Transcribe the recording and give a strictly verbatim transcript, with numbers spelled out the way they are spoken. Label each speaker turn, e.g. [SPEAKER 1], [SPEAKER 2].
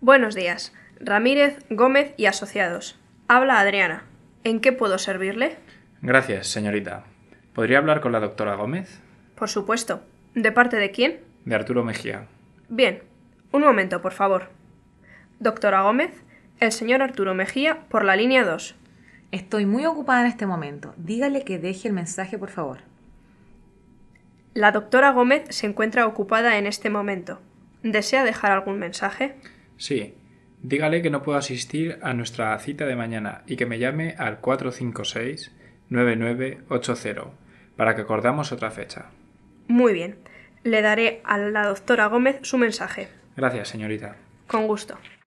[SPEAKER 1] Buenos días. Ramírez, Gómez y Asociados. Habla Adriana. ¿En qué puedo servirle?
[SPEAKER 2] Gracias, señorita. ¿Podría hablar con la doctora Gómez?
[SPEAKER 1] Por supuesto. ¿De parte de quién?
[SPEAKER 2] De Arturo Mejía.
[SPEAKER 1] Bien. Un momento, por favor. Doctora Gómez, el señor Arturo Mejía por la línea dos.
[SPEAKER 3] Estoy muy ocupada en este momento. Dígale que deje el mensaje, por favor.
[SPEAKER 1] La doctora Gómez se encuentra ocupada en este momento. ¿Desea dejar algún mensaje?
[SPEAKER 2] Sí. Dígale que no puedo asistir a nuestra cita de mañana y que me llame al cuatro cinco seis, nueve nueve ocho cero para que acordamos otra fecha.
[SPEAKER 1] Muy bien. Le daré a la doctora Gómez su mensaje.
[SPEAKER 2] Gracias, señorita.
[SPEAKER 1] Con gusto.